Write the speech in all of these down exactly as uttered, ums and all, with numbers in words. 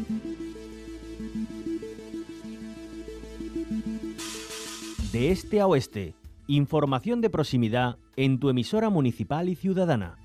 De este a oeste, información de proximidad en tu emisora municipal y ciudadana.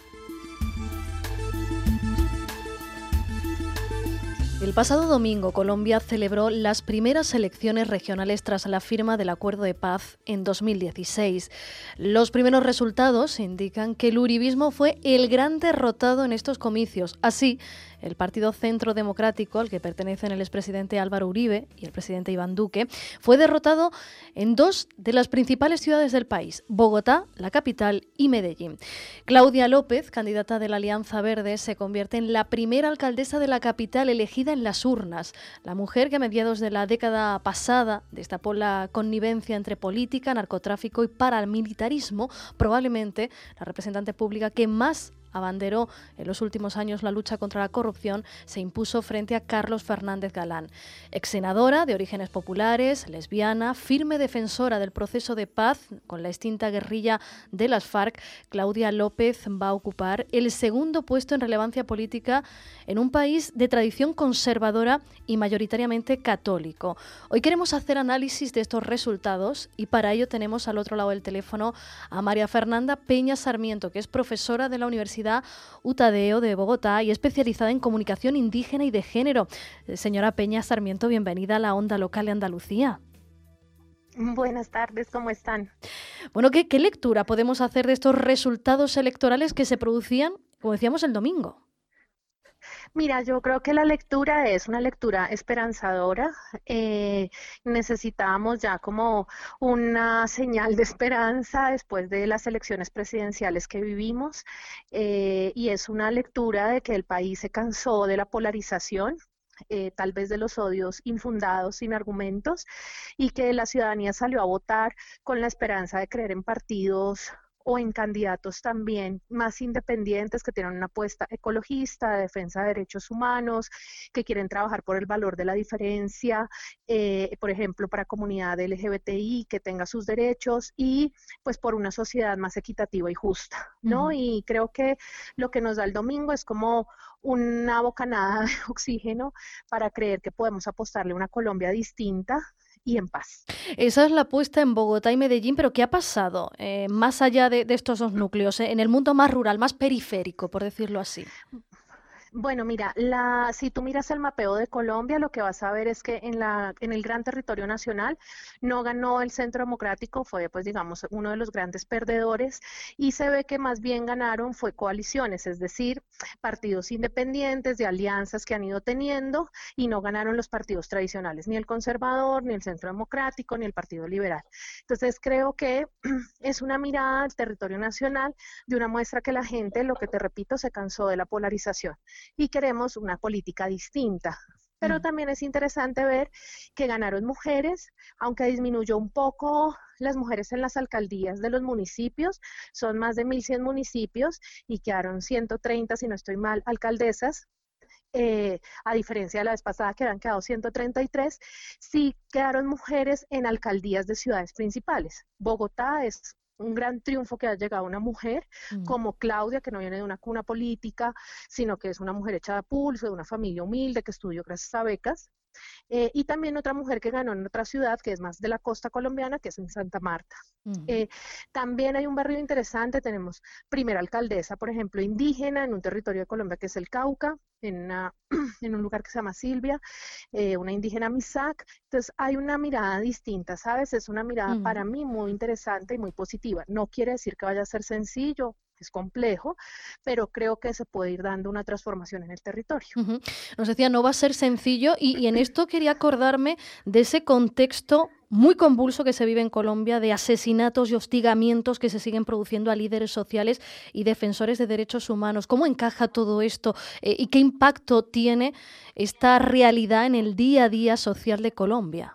El pasado domingo, Colombia celebró las primeras elecciones regionales tras la firma del Acuerdo de Paz en dos mil dieciséis. Los primeros resultados indican que el uribismo fue el gran derrotado en estos comicios. Así, el Partido Centro Democrático, al que pertenecen el expresidente Álvaro Uribe y el presidente Iván Duque, fue derrotado en dos de las principales ciudades del país, Bogotá, la capital, y Medellín. Claudia López, candidata de la Alianza Verde, se convierte en la primera alcaldesa de la capital elegida en las urnas. La mujer que a mediados de la década pasada destapó la connivencia entre política, narcotráfico y paramilitarismo, probablemente la representante pública que más abanderó en los últimos años la lucha contra la corrupción, se impuso frente a Carlos Fernández Galán. Ex senadora de orígenes populares, lesbiana, firme defensora del proceso de paz con la extinta guerrilla de las FARC, Claudia López va a ocupar el segundo puesto en relevancia política en un país de tradición conservadora y mayoritariamente católico. Hoy queremos hacer análisis de estos resultados y para ello tenemos al otro lado del teléfono a María Fernanda Peña Sarmiento, que es profesora de la Universidad Utadeo de Bogotá y especializada en comunicación indígena y de género. Señora Peña Sarmiento, bienvenida a la Onda Local de Andalucía. Buenas tardes, ¿cómo están? Bueno, ¿qué, qué lectura podemos hacer de estos resultados electorales que se producían, como decíamos, el domingo? Mira, yo creo que la lectura es una lectura esperanzadora. Eh, necesitábamos ya como una señal de esperanza después de las elecciones presidenciales que vivimos, eh, y es una lectura de que el país se cansó de la polarización. Eh, tal vez de los odios infundados sin argumentos, y que la ciudadanía salió a votar con la esperanza de creer en partidos o en candidatos también más independientes que tienen una apuesta ecologista, de defensa de derechos humanos, que quieren trabajar por el valor de la diferencia, eh, por ejemplo, para comunidad L G B T I, que tenga sus derechos, y pues por una sociedad más equitativa y justa, ¿no? Uh-huh. Y creo que lo que nos da el domingo es como una bocanada de oxígeno para creer que podemos apostarle a una Colombia distinta y en paz. Esa es la apuesta en Bogotá y Medellín, pero ¿qué ha pasado eh, más allá de, de estos dos núcleos, eh, en el mundo más rural, más periférico, por decirlo así? Bueno, mira, la, si tú miras el mapeo de Colombia, lo que vas a ver es que en, la, en el gran territorio nacional no ganó el Centro Democrático, fue pues digamos uno de los grandes perdedores, y se ve que más bien ganaron fue coaliciones, es decir, partidos independientes de alianzas que han ido teniendo, y no ganaron los partidos tradicionales, ni el conservador, ni el Centro Democrático, ni el Partido Liberal. Entonces creo que es una mirada al territorio nacional de una muestra que la gente, lo que te repito, se cansó de la polarización y queremos una política distinta. Pero mm. también es interesante ver que ganaron mujeres, aunque disminuyó un poco las mujeres en las alcaldías de los municipios, son más de mil cien municipios y quedaron ciento treinta, si no estoy mal, alcaldesas. Eh, a diferencia de la vez pasada que habían quedado ciento treinta y tres, sí quedaron mujeres en alcaldías de ciudades principales. Bogotá es un gran triunfo que ha llegado una mujer mm. como Claudia, que no viene de una cuna política, sino que es una mujer hecha de pulso, de una familia humilde, que estudió gracias a becas. Eh, y también otra mujer que ganó en otra ciudad, que es más de la costa colombiana, que es en Santa Marta. Uh-huh. Eh, también hay un barrio interesante, tenemos primera alcaldesa, por ejemplo, indígena, en un territorio de Colombia que es el Cauca, en, una, en un lugar que se llama Silvia, eh, una indígena Misak. Entonces hay una mirada distinta, ¿sabes? Es una mirada uh-huh. para mí muy interesante y muy positiva. No quiere decir que vaya a ser sencillo, es complejo, pero creo que se puede ir dando una transformación en el territorio. Uh-huh. Nos decía, no va a ser sencillo, y, y en esto quería acordarme de ese contexto muy convulso que se vive en Colombia, de asesinatos y hostigamientos que se siguen produciendo a líderes sociales y defensores de derechos humanos. ¿Cómo encaja todo esto eh, y qué impacto tiene esta realidad en el día a día social de Colombia?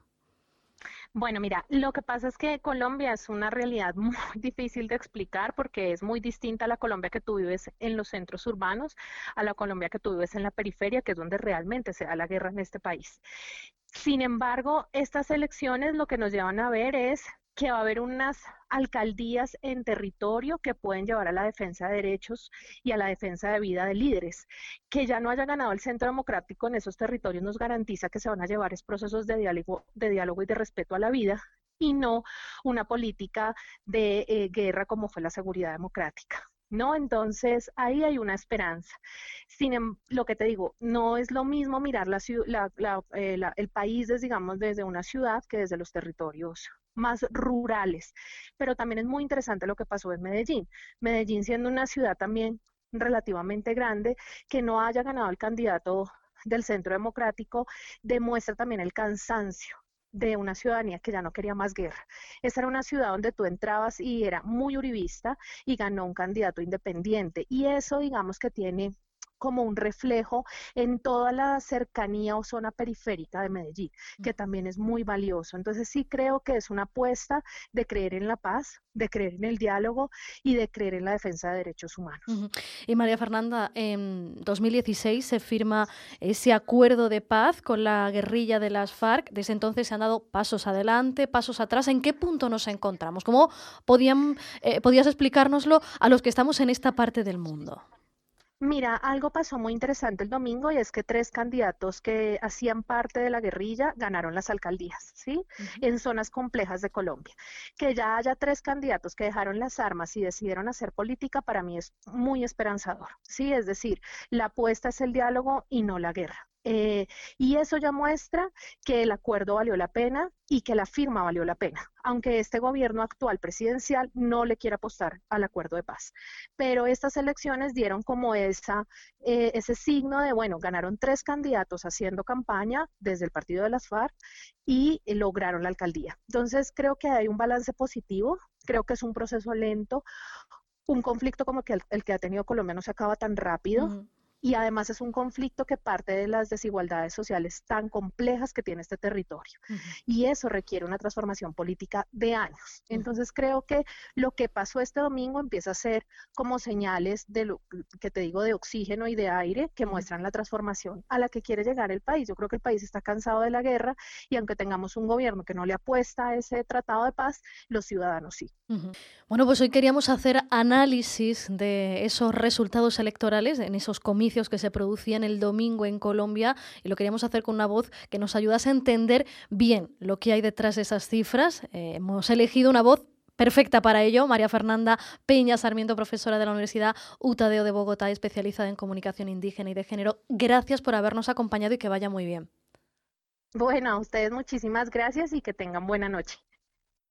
Bueno, mira, lo que pasa es que Colombia es una realidad muy difícil de explicar porque es muy distinta a la Colombia que tú vives en los centros urbanos, a la Colombia que tú vives en la periferia, que es donde realmente se da la guerra en este país. Sin embargo, estas elecciones lo que nos llevan a ver es que va a haber unas alcaldías en territorio que pueden llevar a la defensa de derechos y a la defensa de vida de líderes. Que ya no haya ganado el Centro Democrático en esos territorios nos garantiza que se van a llevar es procesos de diálogo, de diálogo y de respeto a la vida, y no una política de eh, guerra como fue la seguridad democrática. ¿No? Entonces, ahí hay una esperanza. Sin em, lo que te digo, no es lo mismo mirar la, la, la, eh, la, el país, desde, digamos, desde una ciudad que desde los territorios más rurales. Pero también es muy interesante lo que pasó en Medellín. Medellín siendo una ciudad también relativamente grande, que no haya ganado el candidato del Centro Democrático, demuestra también el cansancio de una ciudadanía que ya no quería más guerra. Esa era una ciudad donde tú entrabas y era muy uribista y ganó un candidato independiente. Y eso, digamos, que tiene como un reflejo en toda la cercanía o zona periférica de Medellín, que también es muy valioso. Entonces sí creo que es una apuesta de creer en la paz, de creer en el diálogo y de creer en la defensa de derechos humanos. Uh-huh. Y María Fernanda, en dos mil dieciséis se firma ese acuerdo de paz con la guerrilla de las FARC. Desde entonces se han dado pasos adelante, pasos atrás. ¿En qué punto nos encontramos? ¿Cómo podían, eh, podías explicárnoslo a los que estamos en esta parte del mundo? Mira, algo pasó muy interesante el domingo y es que tres candidatos que hacían parte de la guerrilla ganaron las alcaldías, ¿sí? Uh-huh. En zonas complejas de Colombia. Que ya haya tres candidatos que dejaron las armas y decidieron hacer política, para mí es muy esperanzador, ¿sí? Es decir, la apuesta es el diálogo y no la guerra. Eh, y eso ya muestra que el acuerdo valió la pena y que la firma valió la pena, aunque este gobierno actual presidencial no le quiere apostar al acuerdo de paz. Pero estas elecciones dieron como esa, eh, ese signo de, bueno, ganaron tres candidatos haciendo campaña desde el partido de las FARC y eh, lograron la alcaldía. Entonces creo que hay un balance positivo, creo que es un proceso lento, un conflicto como que el, el que ha tenido Colombia no se acaba tan rápido. Uh-huh. Y además es un conflicto que parte de las desigualdades sociales tan complejas que tiene este territorio. Uh-huh. Y eso requiere una transformación política de años. Entonces creo que lo que pasó este domingo empieza a ser como señales de lo que te digo, de oxígeno y de aire que uh-huh. muestran la transformación a la que quiere llegar el país. Yo creo que el país está cansado de la guerra y aunque tengamos un gobierno que no le apuesta a ese tratado de paz, los ciudadanos sí. Uh-huh. Bueno, pues hoy queríamos hacer análisis de esos resultados electorales en esos comicios que se producían el domingo en Colombia y lo queríamos hacer con una voz que nos ayudase a entender bien lo que hay detrás de esas cifras. Eh, hemos elegido una voz perfecta para ello, María Fernanda Peña Sarmiento, profesora de la Universidad U T A D E O de Bogotá, especializada en comunicación indígena y de género. Gracias por habernos acompañado y que vaya muy bien. Bueno, a ustedes muchísimas gracias y que tengan buena noche.